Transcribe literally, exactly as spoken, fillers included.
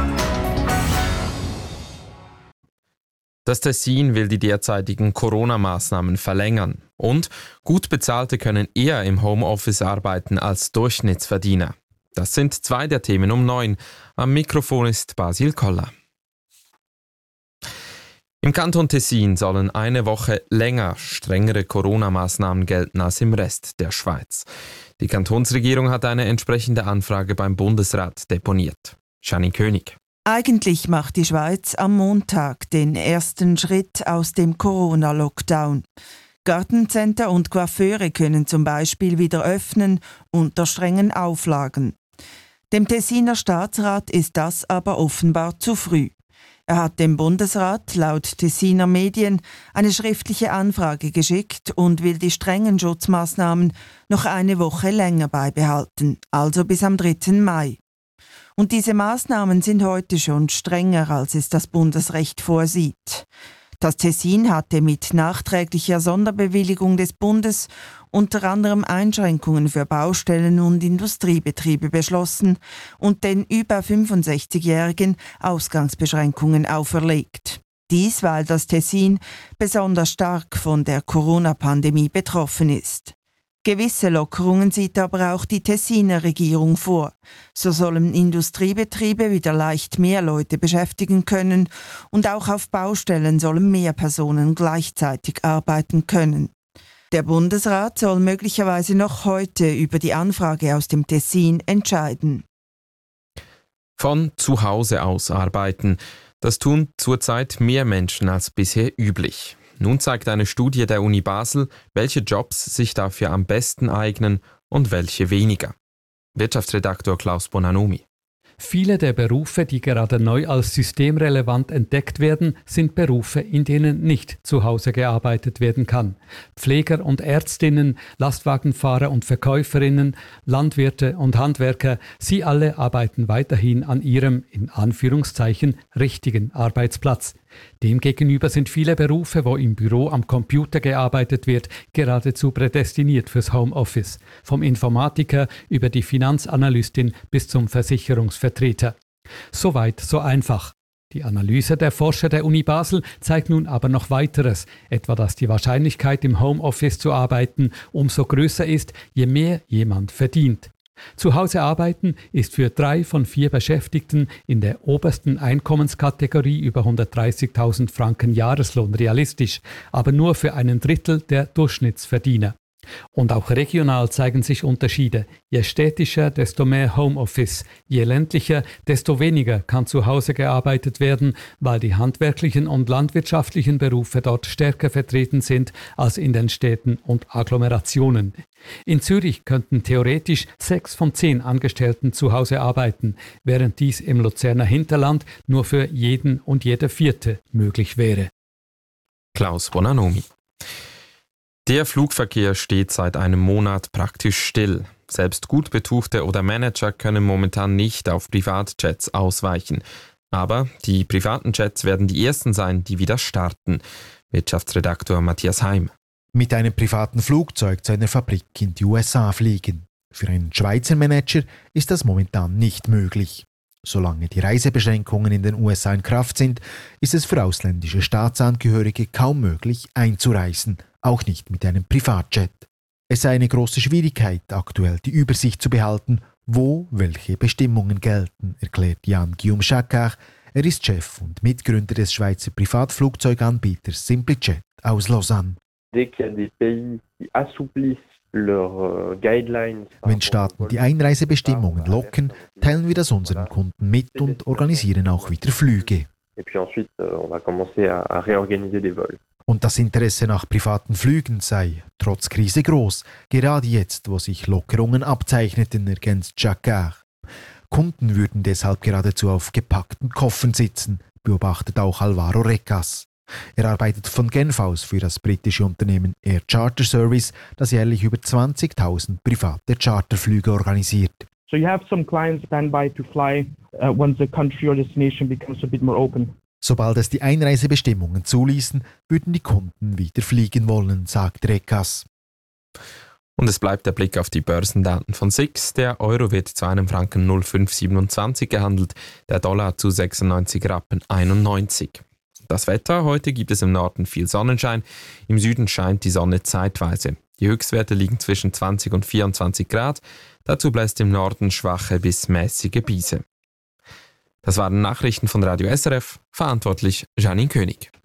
Das Tessin will die derzeitigen Corona-Maßnahmen verlängern. Und gut Bezahlte können eher im Homeoffice arbeiten als Durchschnittsverdiener. Das sind zwei der Themen um neun. Am Mikrofon ist Basil Koller. Im Kanton Tessin sollen eine Woche länger strengere Corona-Maßnahmen gelten als im Rest der Schweiz. Die Kantonsregierung hat eine entsprechende Anfrage beim Bundesrat deponiert. Janine König. Eigentlich macht die Schweiz am Montag den ersten Schritt aus dem Corona-Lockdown. Gartencenter und Coiffeure können zum Beispiel wieder öffnen unter strengen Auflagen. Dem Tessiner Staatsrat ist das aber offenbar zu früh. Er hat dem Bundesrat laut Tessiner Medien eine schriftliche Anfrage geschickt und will die strengen Schutzmaßnahmen noch eine Woche länger beibehalten, also bis am dritten Mai. Und diese Maßnahmen sind heute schon strenger, als es das Bundesrecht vorsieht. Das Tessin hatte mit nachträglicher Sonderbewilligung des Bundes unter anderem Einschränkungen für Baustellen und Industriebetriebe beschlossen und den über fünfundsechzigjährigen Ausgangsbeschränkungen auferlegt. Dies, weil das Tessin besonders stark von der Corona-Pandemie betroffen ist. Gewisse Lockerungen sieht aber auch die Tessiner Regierung vor. So sollen Industriebetriebe wieder leicht mehr Leute beschäftigen können und auch auf Baustellen sollen mehr Personen gleichzeitig arbeiten können. Der Bundesrat soll möglicherweise noch heute über die Anfrage aus dem Tessin entscheiden. Von zu Hause aus arbeiten. Das tun zurzeit mehr Menschen als bisher üblich. Nun zeigt eine Studie der Uni Basel, welche Jobs sich dafür am besten eignen und welche weniger. Wirtschaftsredaktor Klaus Bonanomi. Viele der Berufe, die gerade neu als systemrelevant entdeckt werden, sind Berufe, in denen nicht zu Hause gearbeitet werden kann. Pfleger und Ärztinnen, Lastwagenfahrer und Verkäuferinnen, Landwirte und Handwerker, sie alle arbeiten weiterhin an ihrem, in Anführungszeichen, richtigen Arbeitsplatz. Demgegenüber sind viele Berufe, wo im Büro am Computer gearbeitet wird, geradezu prädestiniert fürs Homeoffice. Vom Informatiker über die Finanzanalystin bis zum Versicherungsvertreter. Soweit, so einfach. Die Analyse der Forscher der Uni Basel zeigt nun aber noch weiteres, etwa dass die Wahrscheinlichkeit im Homeoffice zu arbeiten umso größer ist, je mehr jemand verdient. Zu Hause arbeiten ist für drei von vier Beschäftigten in der obersten Einkommenskategorie über hundertdreißigtausend Franken Jahreslohn realistisch, aber nur für einen Drittel der Durchschnittsverdiener. Und auch regional zeigen sich Unterschiede. Je städtischer, desto mehr Homeoffice. Je ländlicher, desto weniger kann zu Hause gearbeitet werden, weil die handwerklichen und landwirtschaftlichen Berufe dort stärker vertreten sind als in den Städten und Agglomerationen. In Zürich könnten theoretisch sechs von zehn Angestellten zu Hause arbeiten, während dies im Luzerner Hinterland nur für jeden und jede Vierte möglich wäre. Klaus Bonanomi. Der Flugverkehr steht seit einem Monat praktisch still. Selbst gut betuchte oder Manager können momentan nicht auf Privatjets ausweichen. Aber die privaten Jets werden die ersten sein, die wieder starten. Wirtschaftsredaktor Matthias Heim. Mit einem privaten Flugzeug zu einer Fabrik in die U S A fliegen. Für einen Schweizer Manager ist das momentan nicht möglich. Solange die Reisebeschränkungen in den U S A in Kraft sind, ist es für ausländische Staatsangehörige kaum möglich einzureisen, auch nicht mit einem Privatjet. Es sei eine große Schwierigkeit, aktuell die Übersicht zu behalten, wo welche Bestimmungen gelten, erklärt Jan-Guillaume Jacquard. Er ist Chef und Mitgründer des Schweizer Privatflugzeuganbieters SimplyJet aus Lausanne. Wenn Staaten die Einreisebestimmungen locken, teilen wir das unseren Kunden mit und organisieren auch wieder Flüge. Und das Interesse nach privaten Flügen sei trotz Krise groß, gerade jetzt, wo sich Lockerungen abzeichneten, ergänzt Jacquard. Kunden würden deshalb geradezu auf gepackten Koffern sitzen, beobachtet auch Alvaro Recas. Er arbeitet von Genf aus für das britische Unternehmen Air Charter Service, das jährlich über zwanzigtausend private Charterflüge organisiert. So you have some clients standby to fly uh, once the country or destination becomes a bit more open. Sobald es die Einreisebestimmungen zuließen, würden die Kunden wieder fliegen wollen, sagt Recas. Und es bleibt der Blick auf die Börsendaten von S I X. Der Euro wird zu einem Franken null Komma fünf siebenundzwanzig gehandelt, der Dollar zu sechsundneunzig Rappen einundneunzig. Das Wetter: Heute gibt es im Norden viel Sonnenschein, im Süden scheint die Sonne zeitweise. Die Höchstwerte liegen zwischen zwanzig und vierundzwanzig Grad, dazu bläst im Norden schwache bis mäßige Brise. Das waren Nachrichten von Radio S R F, verantwortlich Janine König.